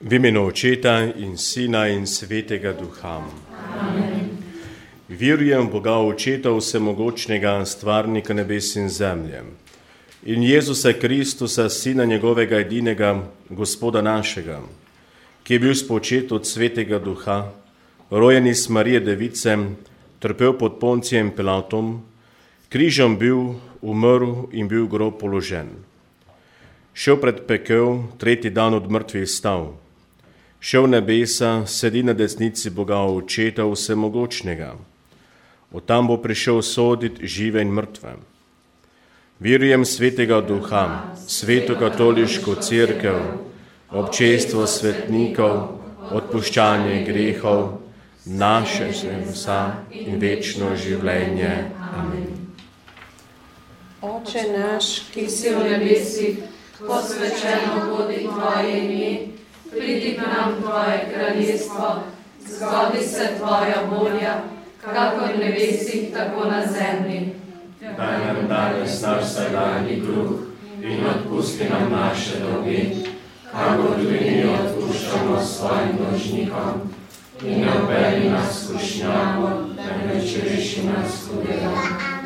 V imenu Očeta in Sina in Svetega Duha. Amen. Verujem v Boga Očeta vsemogočnega, stvarnika nebes in zemlje, in Jezusa Kristusa, Sina njegovega edinega, Gospoda našega, ki je bil spočet od Svetega Duha, rojen iz Marije Device, trpel pod Poncijem Pilatom, križem bil, umrl in bil v grob položen. Šel pred pekel, tretji dan od mrtvih stal. Šel v nebesa, sedi na desnici Boga Očeta vsemogočnega. Od tam bo prišel soditi žive in mrtve. Verujem Svetega Duha, Sveto katoliško cerkev, občestvo svetnikov, odpuščanje grehov, naše vsa in večno življenje. Amen. Oče naš, ki si v nebesih, posvečeno bodi tvoje ime, pridi k nam tvoje kraljestvo, zgodi se tvoja volja, kakor v nebesih, tako na zemlji. Daj nam danes naš vsakdanji kruh in odpusti nam naše dolge, kakor tudi mi odpuščamo svojim dolžnikom. In ne vpelji nas v skušnjavo, temveč reši nas hudega.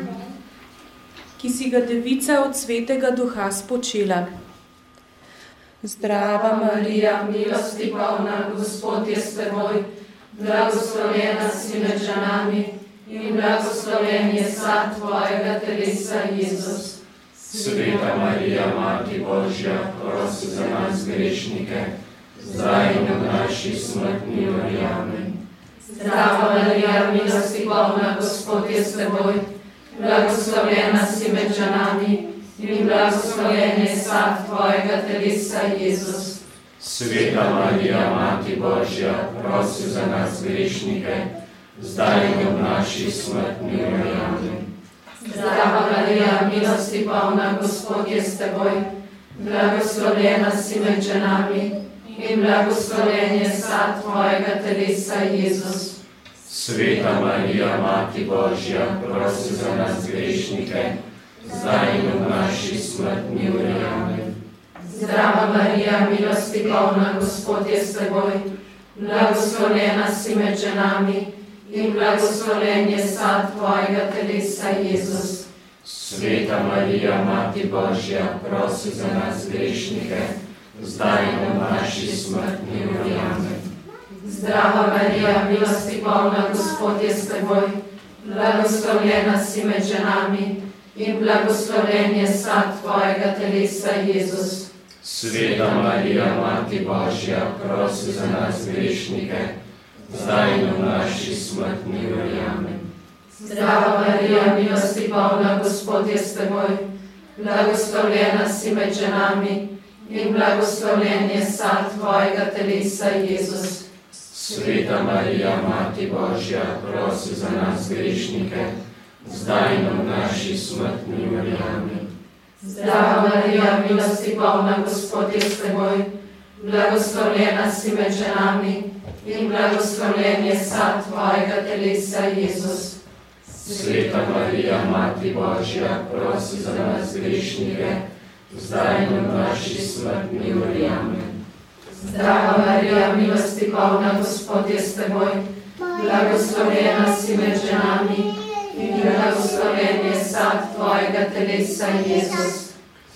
Ki si ga devica od Svetega Duha spočila. Zdrava Marija, milosti polna, Gospod je s teboj, blagoslovljena si med ženami in blagoslovljen je sad tvojega telesa, Jezus. Sveta Marija, Mati Božja, prosi za nas grešnike, zdaj in v naši smrtni uri. Amen. Zdrava Marija, milosti polna, Gospod je s teboj, blagoslovljena si med ženami in blagoslovljen je sad tvojega telesa, Jezus. Sveta Marija, Mati Božja, prosi za nas grešnike, zdaj in v naši smrtni uri. Amen. Zdrava Marija, milosti polna, Gospod je s teboj, blagoslovljena si med ženami in blagoslovljen je sad tvojega telesa, Jezus. Sveta Marija, Mati Božja, prosi za nas grešnike, zdaj in v naši smrtni uri. Amen. Zdrava Marija, milosti polna, Gospod je s teboj, blagoslovljena si med ženami in blagoslovljen je sad tvojega telesa, Jezus. Sveta Marija, Mati Božja, prosi za nas grešnike, zdaj in v naši smrtni uri. Amen. Zdrava Marija, milosti polna, Gospod je s teboj, blagoslovljena si med ženami in blagoslovljen je sad tvojega telesa, Jezus. Sveta Marija, Mati Božja, prosi za nas grešnike, zdaj in v naši smrtni uri. Amen. Zdrava Marija, milosti polna, Gospod je s teboj, blagoslovljena si med ženami in blagoslovljen je sad tvojega telesa, Jezus. Sveta Marija, Mati Božja, prosi za nas grešnike, zdaj in v naši smrtni uri. Amen. Zdrava Marija, milosti polna, Gospod je s teboj, blagoslovljena si med ženami in blagoslovljen je sad tvojega telesa, Jezus. Sveta Marija, Mati Božja, prosi za nas grešnike, zdaj in v naši smrtni uri. Amen. Zdrava Marija, milosti polna, Gospod je s teboj, blagoslovljena si med ženami in blagoslovljen je sad tvojega telesa, Jezus.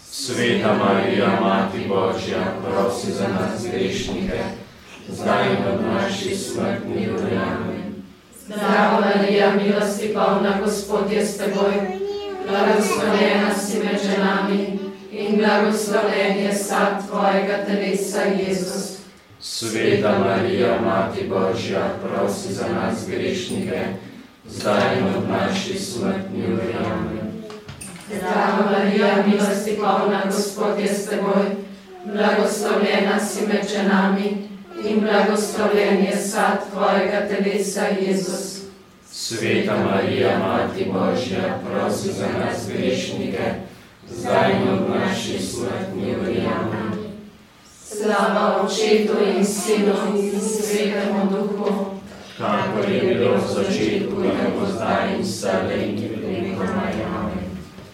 Sveta Marija, Mati Božja, prosi za nas grešnike, zdaj in v naši smrtni uri. Amen. Zdrava Marija, milosti polna, Gospod je s teboj, blagoslovljena si med ženami in blagoslovljen je sad tvojega telesa, Jezus. Sveta Marija, Mati Božja, prosi za nas grešnike, zdaj in v naši smrtni uri. Amen. Zdrava Marija, milosti polna, Gospod je s teboj, blagoslovljena si med ženami in blagoslovljen je sad tvojega telesa, Jezus. Sveta Marija, Mati Božja, prosi za nas grešnike, zdaj in v naši smrtni uri. Amen. Slava Očetu in Sinu in Svetemu Duhu, kakor je bilo v začetku, tako zdaj in vselej in vekomaj. Amen.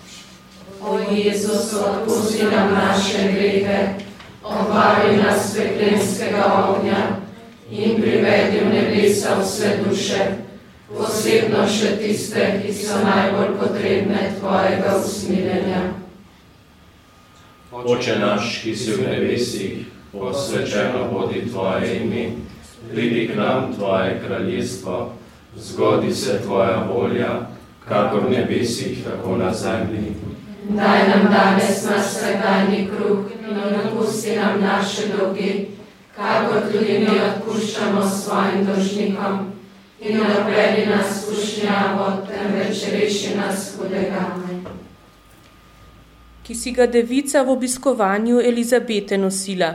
O Jezus, odpusti nam naše grehe, obari nas peklenskega svetega ognja in privedi v nebesa vse duše, posebno še tiste, ki so najbolj potrebne tvojega usmiljenja. Oče naš, ki si v nebesih, posvečeno bodi tvoje ime, pridi k nam tvoje kraljestvo, zgodi se tvoja volja, kakor v nebesih, tako na zemlji. Daj nam danes naš vsakdanji kruh in odpusti nam naše dolge, kakor tudi mi odpuščamo svojim dolžnikom. In ne odvedi nas v skušnjavo, temveč reši nas hudega. Ki si ga devica v obiskovanju Elizabete nosila.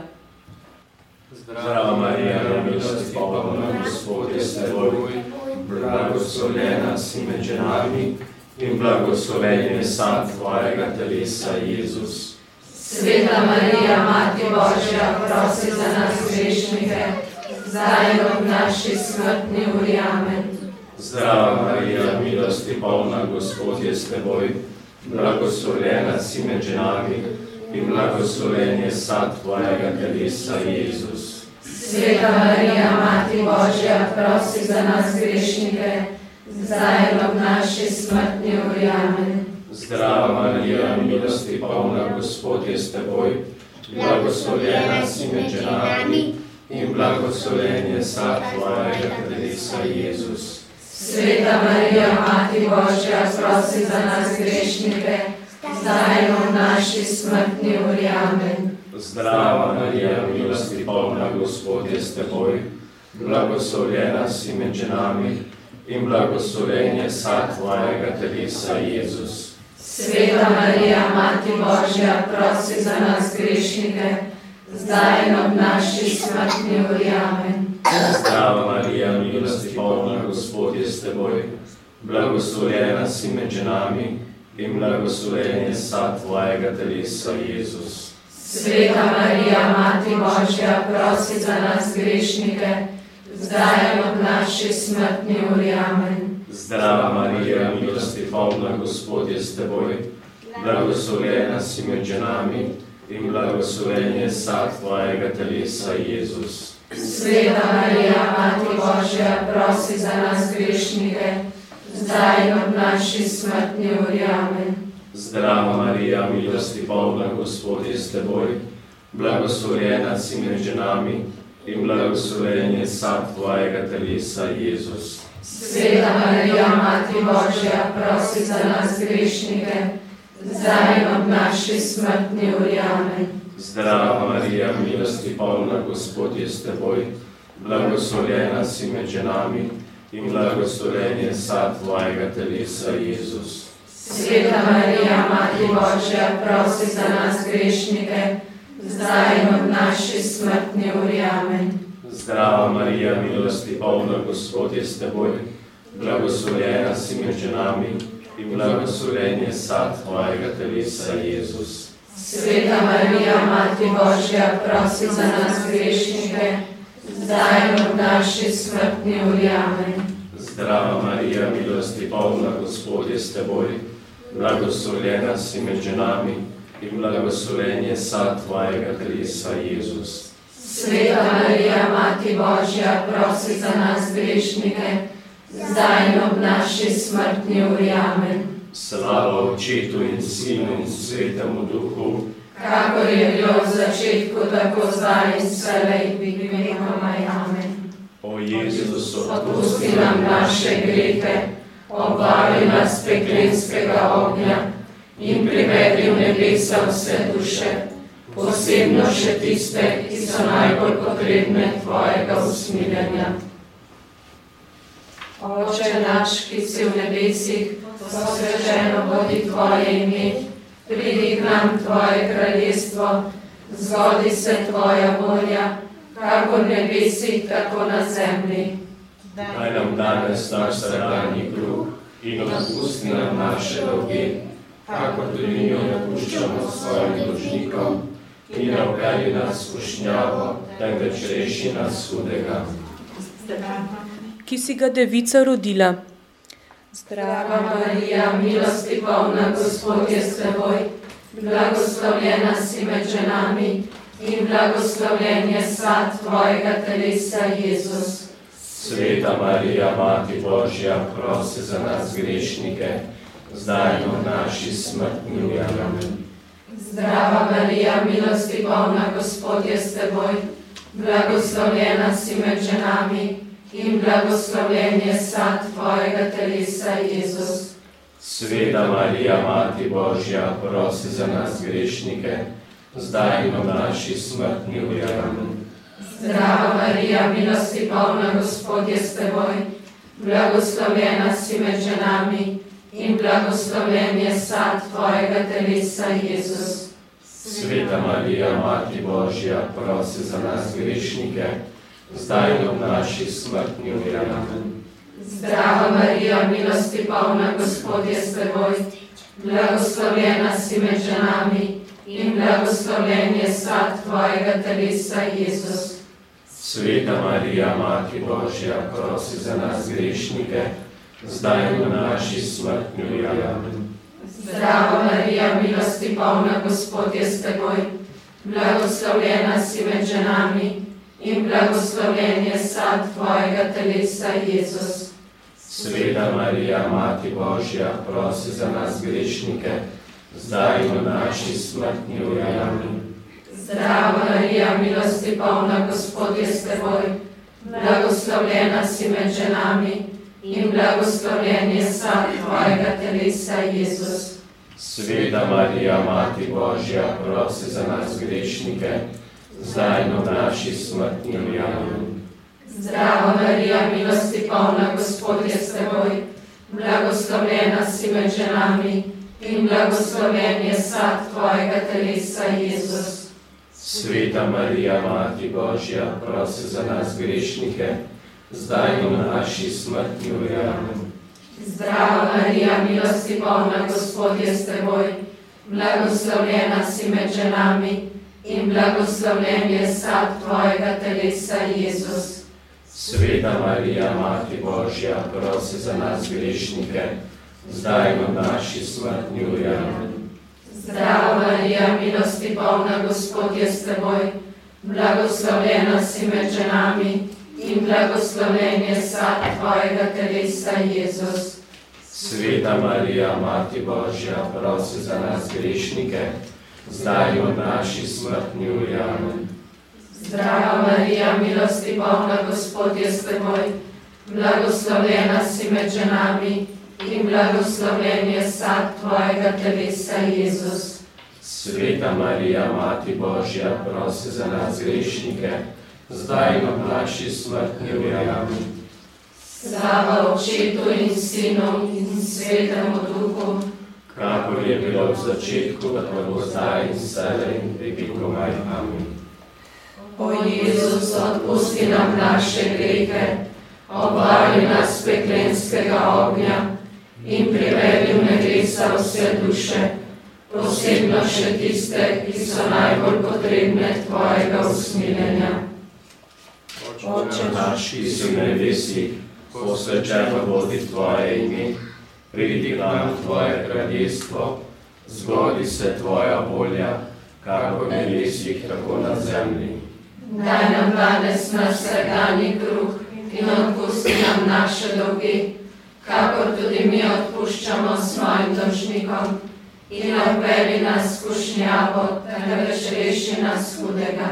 Zdrava Marija, milosti polna, Gospod je s teboj, blagoslovljena si med ženami in blagoslovljen je sad tvojega telesa, Jezus. Sveta Marija, Mati Božja, prosi za nas grešnike, zdaj in ob naši smrtni uri. Amen. Zdrava Marija, milosti polna, Gospod je s teboj, blagoslovljena si med ženami in blagoslovljen je sad tvojega telesa, Jezus. Sveta Marija, Mati Božja, prosi za nas grešnike, zdaj in ob naši smrtni uri. Amen. Zdrava Marija, milosti polna, Gospod je s teboj, blagoslovljena si med ženami in blagoslovljen je sad tvojega telesa, Jezus. Sveta Marija, Mati Božja, prosi za nas grešnike, zdaj in ob naši smrtni uri. Amen. Zdrava Marija, milosti polna, Gospod je s teboj, blagoslovljena si med ženami in blagoslovljen je sad tvojega telesa, Jezus. Sveta Marija, Mati Božja, prosi za nas grešnike, zdaj in ob naši smrtni uri. Amen. Zdrava Marija, milosti polna, Gospod je s teboj, blagoslovljena si med ženami in blagoslovljen je sad tvojega telesa, Jezus. Sveta Marija, Mati Božja, prosi za nas grešnike, zdaj in ob naši smrtni uri. Amen. Zdrava Marija, milosti polna, Gospod je s teboj, blagoslovljena si med ženami in blagoslovljen je sad tvojega telesa, Jezus. Sveta Marija, Mati Božja, prosi za nas grešnike, zdaj in ob naši smrtni uri. Amen. Zdrava Marija, milosti polna, Gospod je s teboj, blagoslovljena si med ženami in blagoslovljen je sad tvojega telesa, Jezus. Sveta Marija, Mati Božja, prosi za nas grešnike, zdaj in ob naši smrtni uri. Amen. Zdrava Marija, milosti polna, Gospod je s teboj, blagoslovljena si med ženami in blagoslovljen je sad tvojega telesa, Jezus. Sveta Marija, Mati Božja, prosi za nas grešnike, zdaj in ob naši smrtni uri. Amen. Zdrava Marija, milosti polna, Gospod je s teboj, blagoslovljena si med ženami in blagoslovljen je sad tvojega telesa, Jezus. Sveta Marija, Mati Božja, prosi za nas grešnike, zdaj in ob naši smrtni uri. Amen. Zdrava Marija, milosti polna, Gospod je s teboj, blagoslovljena si med ženami in blagoslovljen je sad tvojega telesa, Jezus. Sveta Marija, Mati Božja, prosi za nas grešnike, zdaj in ob naši smrtni uri. Amen. Slava Očetu in Sinu in Svetemu Duhu, kakor je bilo v začetku, tako zdaj in vselej in vekomaj. Amen. O Jezus, odpusti nam naše grehe, obvari nas peklenskega ognja in privedi v nebesa vse duše, posebno še tiste, ki so najbolj potrebne tvojega usmiljenja. Oče naš, ki si v nebesih, posvečeno bodi tvoje ime, pridi k nam tvoje kraljestvo, zgodi se tvoja volja, kakor v nebesih, tako na zemlji. Daj nam danes naš vsakdanji kruh in odpusti nam naše dolge, kakor tudi mi odpuščamo svojim dolžnikom, in ne vpelji nas v skušnjavo, temveč reši nas hudega. Ki si ga devica rodila. Zdrava Marija, milosti polna, Gospod je s teboj, blagoslovljena si med ženami in blagoslovljen je sad tvojega telesa, Jezus. Sveta Marija, Mati Božja, prosi za nas grešnike, zdaj in v naši smrtni uri. Amen. Zdrava Marija, milosti polna, Gospod je s teboj, blagoslovljena si med ženami in blagoslovljen je sad tvojega telesa, Jezus. Sveta Marija, Mati Božja, prosi za nas grešnike, zdaj in v naši smrtni uri. Amen. Zdrava Marija, milosti polna, Gospod je s teboj, blagoslovljena si med ženami in blagoslovljen je sad tvojega telesa, Jezus. Sveta Marija, Mati Božja, prosi za nas grešnike, zdaj in v naši smrtni uri. Amen. Zdrava Marija, milosti polna, Gospod je s teboj, blagoslovljena si med ženami in blagoslovljen je sad tvojega telesa, Jezus. Sveta Marija, Mati Božja, prosi za nas grešnike, zdaj in v naši smrtni uri. Amen. Zdrava Marija, milosti polna, Gospod je s teboj, blagoslovljena si med ženami in blagoslovljen je sad tvojega telesa, Jezus. Sveta Marija, Mati Božja, prosi za nas grešnike, zdaj in v naši smrtni uri. Amen. Zdrava Marija, milosti polna, Gospod je s teboj, blagoslovljena si med ženami in blagoslovljen je sad tvojega telesa, Jezus. Sveta Marija, Mati Božja, prosi za nas grešnike, zdaj in v naši smrtni uri. Amen. Zdrava Marija, milosti polna, Gospod je s teboj, blagoslovljena si med ženami in blagoslovljen je sad tvojega telesa, Jezus. Sveta Marija, Mati Božja, prosi za nas grešnike, zdaj in v naši smrtni uri. Amen. Zdrava Marija, milosti polna, Gospod je s teboj, blagoslovljena si med ženami in blagoslovljen je sad tvojega telesa, Jezus. Sveta Marija, Mati Božja, prosi za nas grešnike, zdaj in v naši smrtni uri. Amen. Zdrava Marija, milosti polna, Gospod je s teboj, blagoslovljena si med ženami in blagoslovljen je sad tvojega telesa, Jezus. Sveta Marija, Mati Božja, prosi za nas grešnike, zdaj in v naši smrtni uri. Amen. Zdrava Marija, milosti polna, Gospod je s teboj, blagoslovljena si med ženami in blagoslovljen je sad tvojega telesa, Jezus. Sveta Marija, Mati Božja, prosi za nas grešnike, zdaj in v naši smrtni uri. Amen. Slava Očetu in Sinu in Svetemu Duhu, kakor je bilo v začetku, tako bo zdaj in vselej in vekomaj. Amen. O Jezus, odpusti nam naše grehe, obvari nas peklenskega ognja in privedi v nebesa vse duše, posebno še tiste, ki so najbolj potrebne tvojega usmiljenja. Oče naš, ki si v nebesih, posvečeno bodi tvoje ime, pridi k nam tvoje kraljestvo, zgodi se tvoja volja, kakor v nebesih, tako na zemlji. Daj nam danes naš vsakdanji kruh in odpusti nam naše dolge, kakor tudi mi odpuščamo svojim dolžnikom, in ne vpelji nas v skušnjavo, temveč reši nas hudega.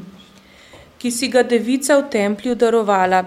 Ki si ga devica v templju darovala.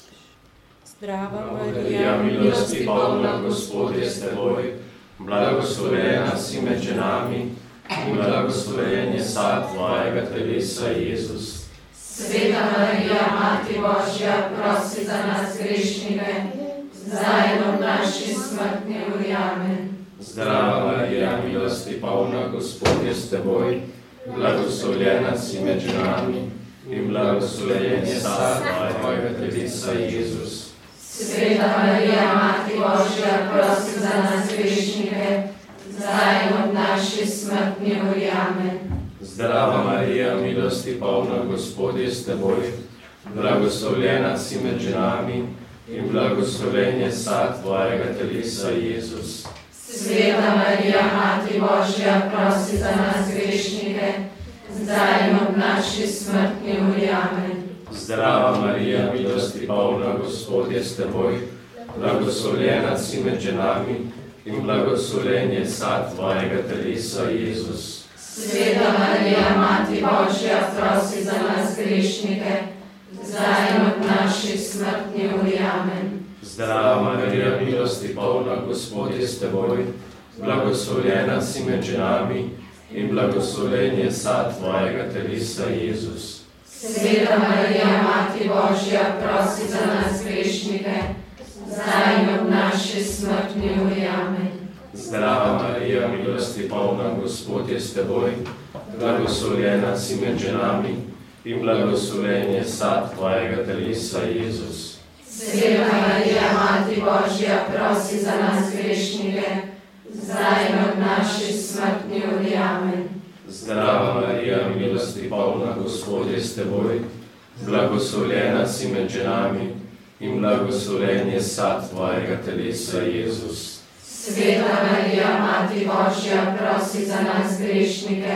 Zdrava Marija, milosti polna, Gospod je s teboj, blagoslovljena si med ženami in blagoslovljen je sad tvojega telesa, Jezus. Sveta Marija, Mati Božja, prosi za nas grešnike, zdaj in v naši smrtni uri. Amen. Zdrava Marija, milosti polna, Gospod je s teboj, blagoslovljena si med ženami in blagoslovljen je sad tvojega telesa, Jezus. Sveta Marija, Mati Božja, prosi za nas grešnike, zdaj in v naši smrtni uri. Amen. Zdrava Marija, milosti polna, Gospod je s teboj, blagoslovljena si med ženami in blagoslovljen je sad tvojega telesa, Jezus. Sveta Marija, Mati Božja, prosi za nas grešnike, zdaj in ob naši smrtni uri. Amen. Zdrava Marija, milosti polna, Gospod je s teboj, blagoslovljena si med ženami in blagoslovljen je sad tvojega telesa, Jezus. Sveta Marija, Mati Božja, prosi za nas grešnike, zdaj in ob naši smrtni uri. Amen. Zdrava Marija, milosti polna, Gospod je s teboj, blagoslovljena si med ženami in blagoslovljen je sad tvojega telesa, Jezus. Sveta Marija, Mati Božja, prosi za nas grešnike, zdaj in ob naši smrtni uri. Amen. Zdrava Marija, milosti polna, Gospod je s teboj, blagoslovljena si med ženami in blagoslovljen je sad tvojega telesa, Jezus. Sveta Marija, Mati Božja, prosi za nas grešnike, zdaj in ob naši smrtni uri. Amen. Zdrava Marija, milosti polna, Gospod je s teboj, blagoslovljena si med ženami in blagoslovljen je sad tvojega telesa, Jezus. Sveta Marija, Mati Božja, prosi za nas grešnike,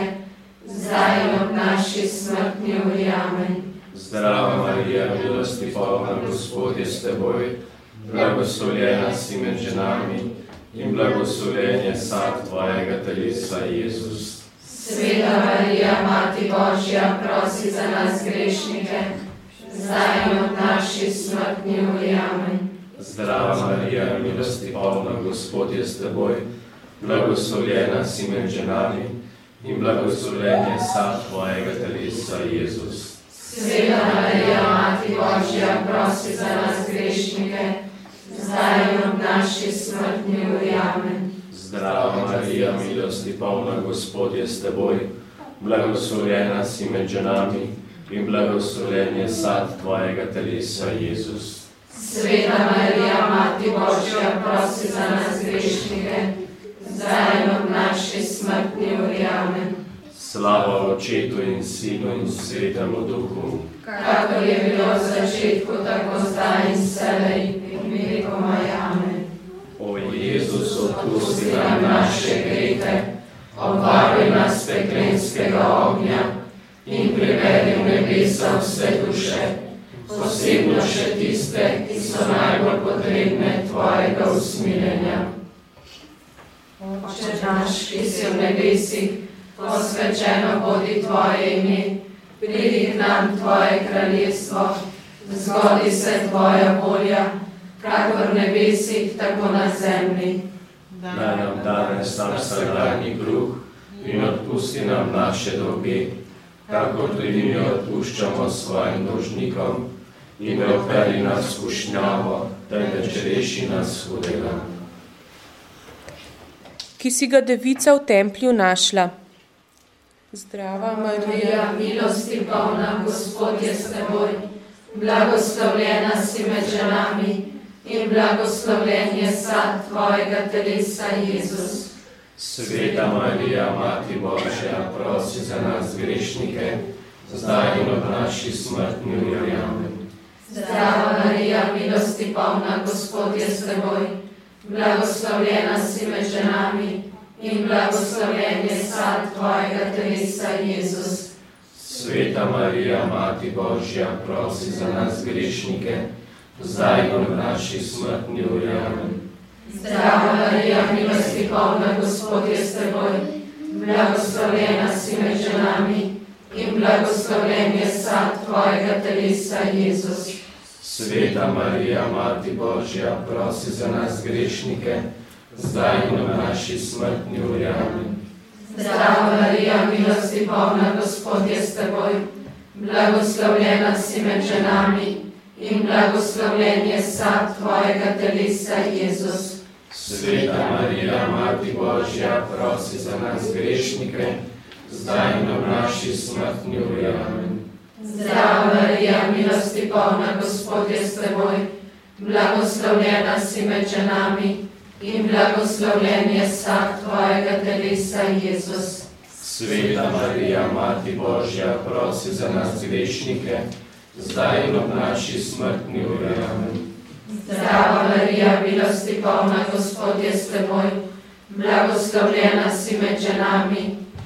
zdaj in ob naši smrtni uri. Amen. Zdrava Marija, milosti polna, Gospod je s teboj, blagoslovljena si med ženami in blagoslovljen je sad tvojega telesa, Jezus. Sveta Marija, Mati Božja, prosi za nas grešnike, zdaj in ob naši smrtni uri. Amen. Zdrava Marija, milosti polna, Gospod je s teboj, blagoslovljena si med ženami in blagoslovljen je sad tvojega telesa, Jezus. Sveta Marija, Mati Božja, prosi za nas grešnike, zdaj in ob naši smrtni uri. Amen. Zdrava Marija, milosti polna, Gospod je s teboj, blagoslovljena si med ženami in blagoslovljen je sad tvojega telesa, Jezus. Sveta Marija, Mati Božja, prosi za nas grešnike, zdaj in ob naši smrtni uri. Amen. Slava Očetu in Sinu in Svetemu Duhu, kakor je bilo v začetku, tako zdaj in vselej in vekomaj. Amen. O Jezus, odpusti nam naše grehe, obvari nas peklenskega ognja in privedi v nebesa vse duše, posebno še tiste, ki so najbolj potrebne tvojega usmiljenja. Oče naš, ki si v nebesih, posvečeno bodi tvoje ime, pridi k nam tvoje kraljestvo, zgodi se tvoja volja, kakor v nebesih, tako na zemlji. Daj nam danes naš vsakdanji kruh in odpusti nam naše dolge, kakor tudi mi odpuščamo svojim dolžnikom, in ne vpelji nas v skušnjavo, temveč reši nas hudega. Ki si ga devica v templju našla. Zdrava Marija, milosti polna, Gospod je s teboj, blagoslovljena si med ženami in blagoslovljen je sad tvojega telesa, Jezus. Sveta Marija, Mati Božja, prosi za nas grešnike, zdaj in ob naši smrtni uri. Amen. Zdrava Marija, milosti polna, Gospod je s teboj, blagoslovljena si med ženami in blagoslovljen je sad tvojega telesa, Jezus. Sveta Marija, Mati Božja, prosi za nas grešnike, zdaj in ob naši smrtni uri. Amen. Zdrava Marija, milosti polna, Gospod je s teboj, blagoslovljena si med ženami in blagoslovljen je sad tvojega telesa, Jezus. Sveta Marija, Mati Božja, prosi za nas grešnike, zdaj in ob naši smrtni uri. Amen. Zdrava Marija, milosti polna, Gospod je s teboj, blagoslovljena si med ženami in blagoslovljen je sad tvojega telesa, Jezus. Sveta Marija, Mati Božja, prosi za nas grešnike, zdaj in ob naši smrtni uri. Amen. Zdrava Marija, milosti polna, Gospod je s teboj, blagoslovljena si med ženami in blagoslovljen je sad tvojega telesa, Jezus. Sveta Marija, Mati Božja, prosi za nas grešnike, zdaj in ob naši smrtni uri. Amen. Zdrava Marija, milosti polna, Gospod je s teboj, blagoslovljena si med ženami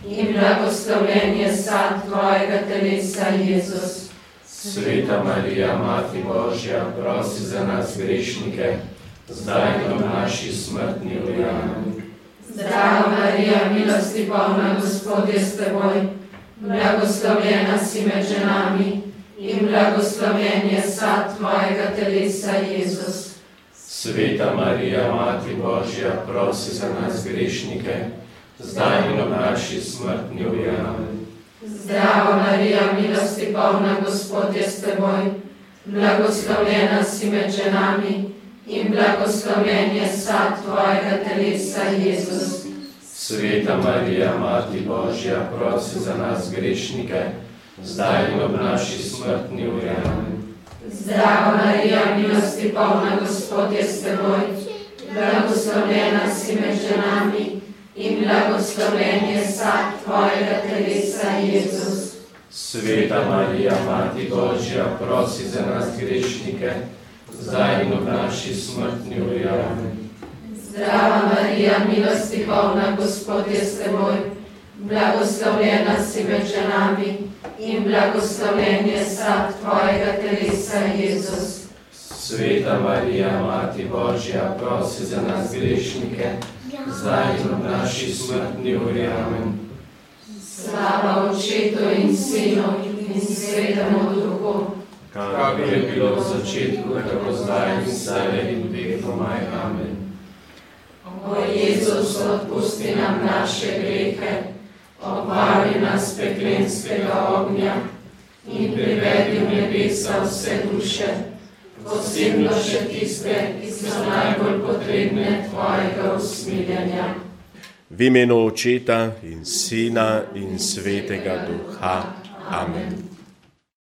in blagoslovljen je sad tvojega telesa, Jezus. Sveta Marija, Mati Božja, prosi za nas grešnike, zdaj in v naši smrtni uri. Amen. Zdrava Marija, milosti polna, Gospod je s teboj, blagoslovljena si med ženami in blagoslovljen je sad tvojega telesa, Jezus. Sveta Marija, Mati Božja, prosi za nas grešnike, zdaj in v naši smrtni uri. Amen. Zdrava Marija, milosti polna, Gospod je s teboj, blagoslovljena si med ženami in blagoslovljen je sad tvojega telesa, Jezus. Sveta Marija, Mati Božja, prosi za nas grešnike, zdaj in v naši smrtni uri. Amen. Zdrava Marija, milosti polna, Gospod je s teboj, blagoslovljena si med ženami in blagoslovljen je sad tvojega telesa, Jezus. Sveta Marija, Mati Božja, prosi za nas grešnike, zdaj in v naši smrtni uri. Amen. Zdrava Marija, milosti polna, Gospod je s teboj, blagoslovljena si med ženami in blagoslovljen je sad tvojega telesa, Jezus. Sveta Marija, Mati Božja, prosi za nas grešnike, zdaj in v naši smrtni uri. Amen. Slava Očetu in Sinu in Svetemu Duhu, kakor je bilo v začetku, tako zdaj in vselej in vekomaj. Amen. O Jezus, odpusti nam naše grehe, obvari nas peklenskega ognja in privedi v nebesa vse duše, posebno še tiste, ki so najbolj potrebne tvojega usmiljenja. V imenu Očeta in Sina in Svetega Duha. Amen.